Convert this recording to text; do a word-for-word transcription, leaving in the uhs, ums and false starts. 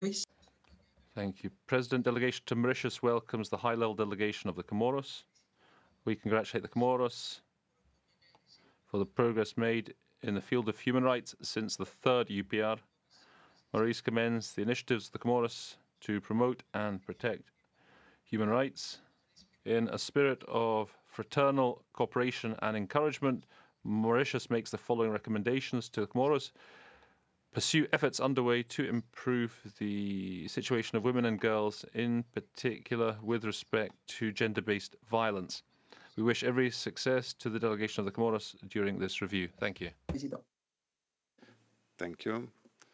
Thank you. President, delegation to Mauritius welcomes the high-level delegation of the Comoros. We congratulate the Comoros for the progress made in the field of human rights since the third U P R. Maurice commends the initiatives of the Comoros to promote and protect human rights. In a spirit of fraternal cooperation and encouragement, Mauritius makes the following recommendations to the Comoros. Pursue efforts underway to improve the situation of women and girls, in particular with respect to gender-based violence. We wish every success to the delegation of the Comoros during this review. Thank you. Thank you.